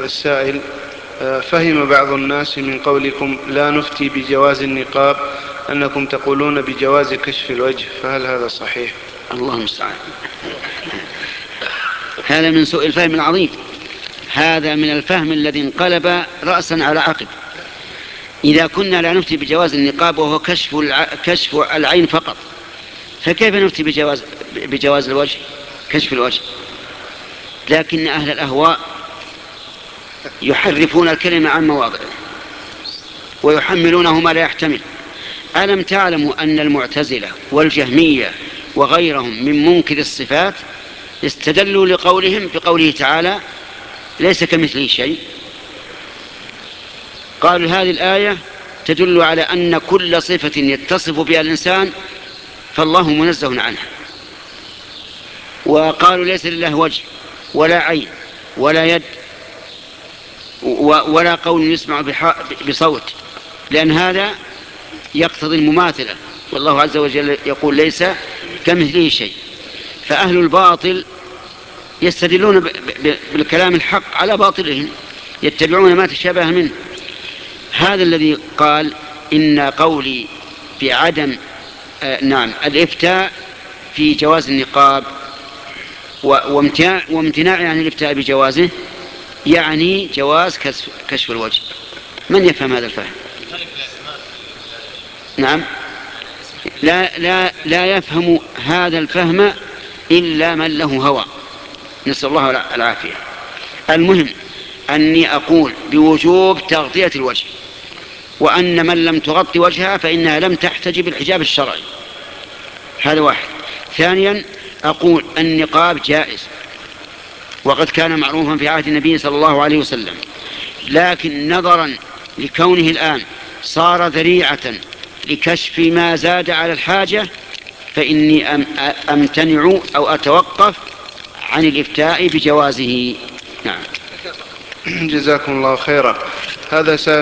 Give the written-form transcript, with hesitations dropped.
السائل: فهم بعض الناس من قولكم لا نفتي بجواز النقاب أنكم تقولون بجواز كشف الوجه، فهل هذا صحيح؟ الله المستعان. هذا من سوء الفهم العظيم، هذا من الفهم الذي انقلب رأسا على عقب. إذا كنا لا نفتي بجواز النقاب وهو كشف العين فقط، فكيف نفتي بجواز الوجه، كشف الوجه؟ لكن أهل الأهواء يحرفون الكلمة عن مواضعه ويحملونه ما لا يحتمل. ألم تعلموا أن المعتزلة والجهمية وغيرهم من منكر الصفات استدلوا لقولهم بقوله تعالى ليس كمثله شيء؟ قالوا هذه الآية تدل على أن كل صفة يتصف بها الإنسان فالله منزه عنها. وقالوا ليس لله وجه ولا عين ولا يد ولا قول يسمع بصوت، لأن هذا يقتضي المماثلة، والله عز وجل يقول ليس كمثله شيء. فأهل الباطل يستدلون بالكلام الحق على باطلهم، يتبعون ما تشابه منه. هذا الذي قال إن قولي بعدم الإفتاء في جواز النقاب وامتناع عن الإفتاء بجوازه يعني جواز كشف الوجه. من يفهم هذا الفهم؟ نعم، لا يفهم هذا الفهم إلا من له هوى، نسأل الله العافية. المهم أني أقول بوجوب تغطية الوجه، وأن من لم تغطي وجهها فإنها لم تحتجب الحجاب الشرعي. هذا واحد. ثانيا أقول النقاب جائز وقد كان معروفا في عهد النبي صلى الله عليه وسلم، لكن نظرا لكونه الآن صار ذريعة لكشف ما زاد على الحاجة فإني أمتنع أو أتوقف عن الإفتاء بجوازه. نعم. جزاكم الله خيرا. هذا